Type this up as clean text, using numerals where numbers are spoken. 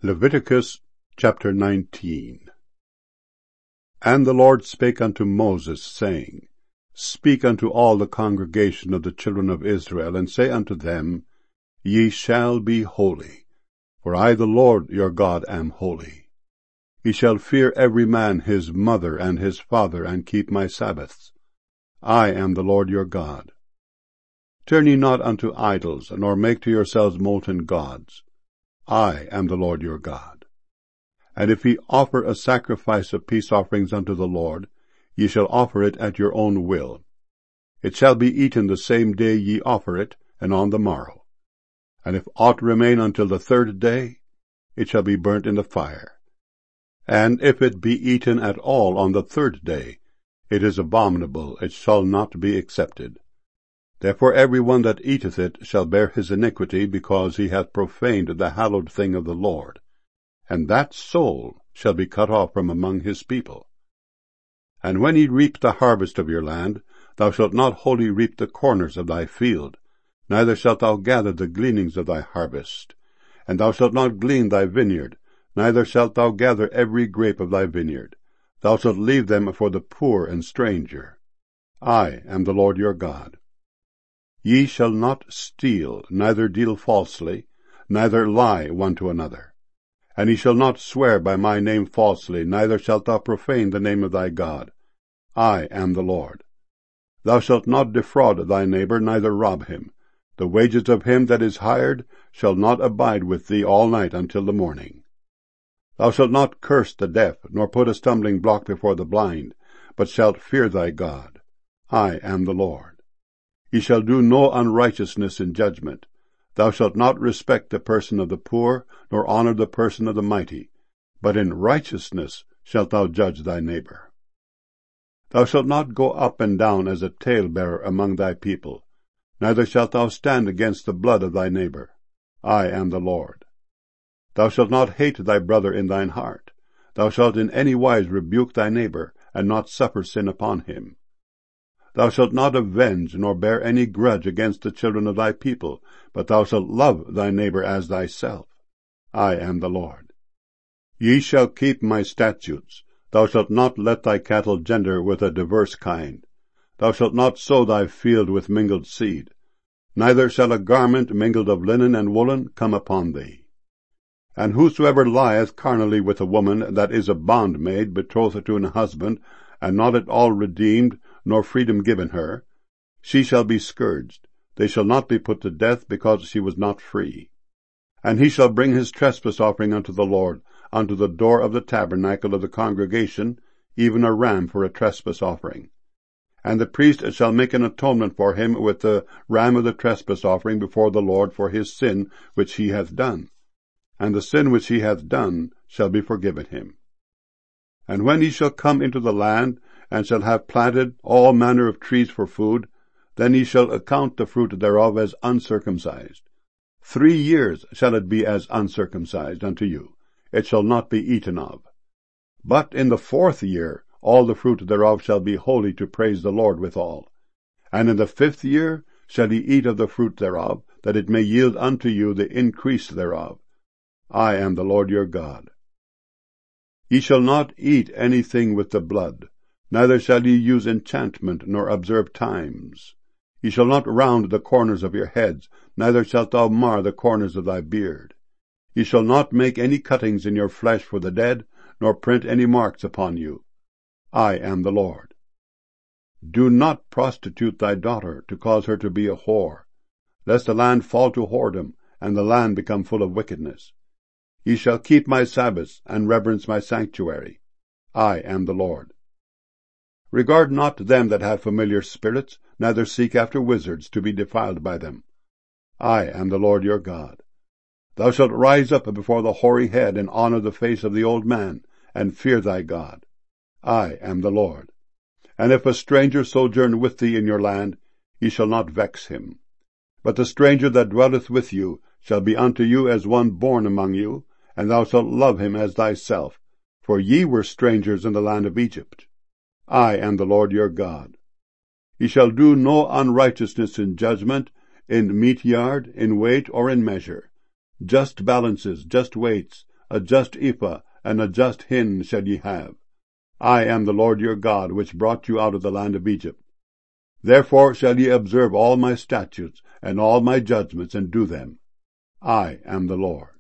Leviticus chapter 19. And the Lord spake unto Moses, saying, Speak unto all the congregation of the children of Israel, and say unto them, Ye shall be holy, for I the Lord your God am holy. Ye shall fear every man his mother and his father, and keep my Sabbaths. I am the Lord your God. Turn ye not unto idols, nor make to yourselves molten gods. I am the Lord your God. And if ye offer a sacrifice of peace offerings unto the Lord, ye shall offer it at your own will. It shall be eaten the same day ye offer it, and on the morrow. And if aught remain until the third day, it shall be burnt in the fire. And if it be eaten at all on the third day, it is abominable, it shall not be accepted. Therefore every one that eateth it shall bear his iniquity, because he hath profaned the hallowed thing of the Lord. And that soul shall be cut off from among his people. And when ye reap the harvest of your land, thou shalt not wholly reap the corners of thy field, neither shalt thou gather the gleanings of thy harvest. And thou shalt not glean thy vineyard, neither shalt thou gather every grape of thy vineyard. Thou shalt leave them for the poor and stranger. I am the Lord your God. Ye shall not steal, neither deal falsely, neither lie one to another. And ye shall not swear by my name falsely, neither shalt thou profane the name of thy God. I am the Lord. Thou shalt not defraud thy neighbor, neither rob him. The wages of him that is hired shall not abide with thee all night until the morning. Thou shalt not curse the deaf, nor put a stumbling block before the blind, but shalt fear thy God. I am the Lord. Ye shall do no unrighteousness in judgment. Thou shalt not respect the person of the poor, nor honor the person of the mighty, but in righteousness shalt thou judge thy neighbor. Thou shalt not go up and down as a talebearer among thy people, neither shalt thou stand against the blood of thy neighbor. I am the Lord. Thou shalt not hate thy brother in thine heart. Thou shalt in any wise rebuke thy neighbor, and not suffer sin upon him. Thou shalt not avenge, nor bear any grudge against the children of thy people, but thou shalt love thy neighbor as thyself. I am the Lord. Ye shall keep my statutes. Thou shalt not let thy cattle gender with a diverse kind. Thou shalt not sow thy field with mingled seed. Neither shall a garment mingled of linen and woolen come upon thee. And whosoever lieth carnally with a woman that is a bondmaid betrothed to an husband, and not at all redeemed, nor freedom given her, she shall be scourged. They shall not be put to death, because she was not free. And he shall bring his trespass offering unto the Lord, unto the door of the tabernacle of the congregation, even a ram for a trespass offering. And the priest shall make an atonement for him with the ram of the trespass offering before the Lord for his sin which he hath done. And the sin which he hath done shall be forgiven him. And when he shall come into the land, and shall have planted all manner of trees for food, then ye shall account the fruit thereof as uncircumcised. 3 years shall it be as uncircumcised unto you. It shall not be eaten of. But in the 4th year all the fruit thereof shall be holy to praise the Lord withal. And in the 5th year shall ye eat of the fruit thereof, that it may yield unto you the increase thereof. I am the Lord your God. Ye shall not eat anything with the blood, neither shall ye use enchantment, nor observe times. Ye shall not round the corners of your heads, neither shalt thou mar the corners of thy beard. Ye shall not make any cuttings in your flesh for the dead, nor print any marks upon you. I am the Lord. Do not prostitute thy daughter, to cause her to be a whore, lest the land fall to whoredom, and the land become full of wickedness. Ye shall keep my Sabbaths, and reverence my sanctuary. I am the Lord. Regard not them that have familiar spirits, neither seek after wizards to be defiled by them. I am the Lord your God. Thou shalt rise up before the hoary head, and honor the face of the old man, and fear thy God. I am the Lord. And if a stranger sojourn with thee in your land, ye shall not vex him. But the stranger that dwelleth with you shall be unto you as one born among you, and thou shalt love him as thyself, for ye were strangers in the land of Egypt. I am the Lord your God. Ye shall do no unrighteousness in judgment, in meat yard, in weight, or in measure. Just balances, just weights, a just ephah, and a just hin shall ye have. I am the Lord your God, which brought you out of the land of Egypt. Therefore shall ye observe all my statutes, and all my judgments, and do them. I am the Lord.